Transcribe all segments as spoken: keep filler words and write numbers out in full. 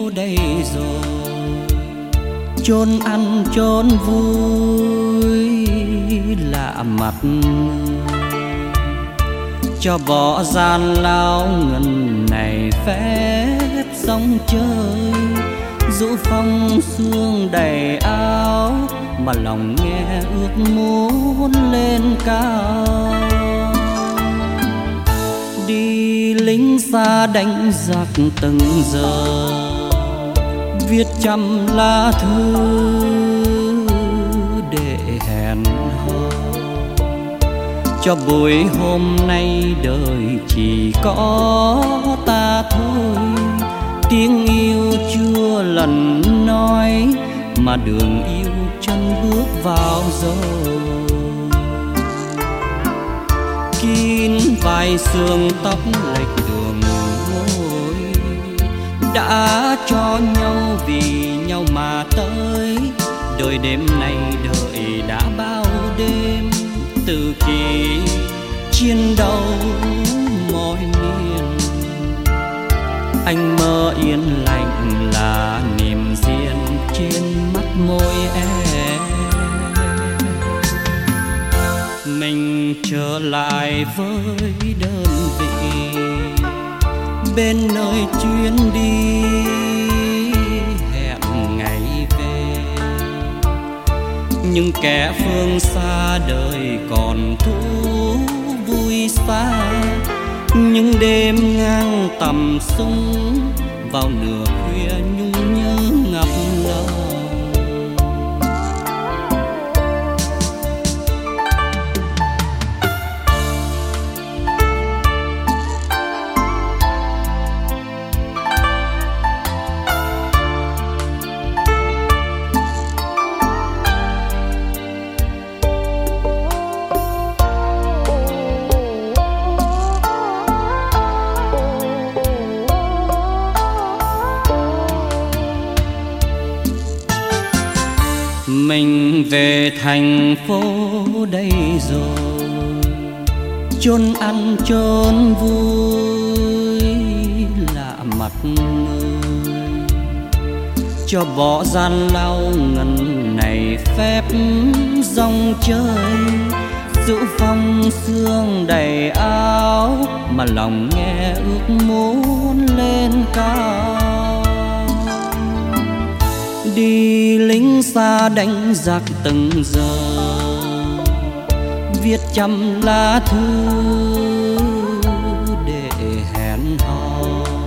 đây rồi, chốn ăn chốn vui lạ mặt cho bỏ gian lao ngần này phép sóng chơi, rũ phong sương đầy áo mà lòng nghe ước muốn lên cao. Đi lính xa đánh giặc từng giờ, viết trăm lá thư để hẹn hò, cho buổi hôm nay đời chỉ có ta thôi. Tiếng yêu chưa lần nói mà đường yêu chân bước vào rồi. Kín vai sương tóc lệch đường ngồi, đã cho nhau vì nhau mà tới. Đời đêm nay đợi đã bao đêm, từ khi chiến đấu mọi miền. Anh mơ yên lạnh là niềm riêng trên mắt môi em. Mình trở lại với đơn vị bên nơi chuyến đi hẹn ngày về. Nhưng kẻ phương xa đời còn thú vui xa, những đêm ngang tầm sung vào nửa khuya nhung nhớ ngập lòng. Mình về thành phố đây rồi, chốn ăn chốn vui lạ mặt người, cho bỏ gian lao ngần này phép dòng chơi, rũ phong sương đầy áo mà lòng nghe ước muốn lên cao. Đi lính xa đánh giặc từng giờ, viết trăm lá thư để hẹn hò,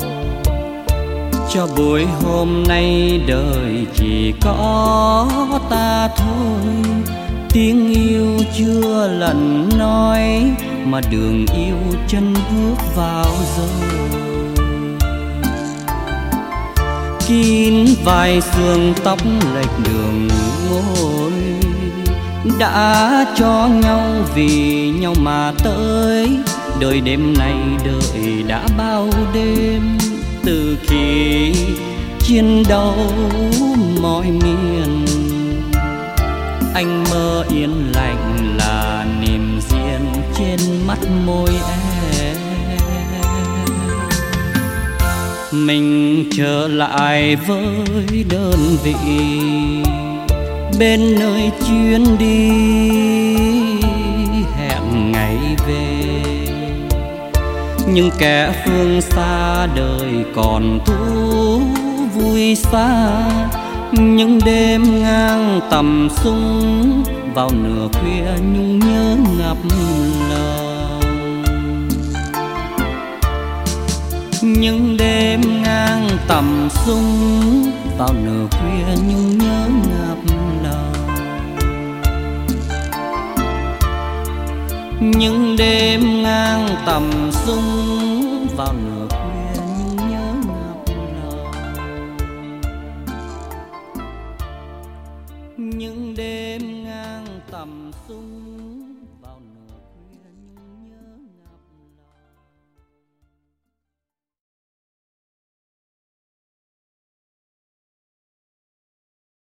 cho buổi hôm nay đời chỉ có ta thôi. Tiếng yêu chưa lần nói mà đường yêu chân bước vào rồi. Kín vai sương tóc lệch đường ngồi, đã cho nhau vì nhau mà tới. Đời đêm nay đợi đã bao đêm, từ khi chiến đấu mọi miền. Anh mơ yên lạnh là niềm riêng trên mắt môi em. Mình trở lại với đơn vị bên nơi chuyến đi hẹn ngày về. Nhưng kẻ phương xa đời còn thú vui xa, những đêm ngang tầm sung vào nửa khuya nhung nhớ ngập lòng. Những đêm ngang tầm sung vào nửa khuya nhung nhớ ngập lòng. Những đêm ngang tầm sung vào nửa khuya nhung nhớ ngập lòng. Những đêm ngang tầm sung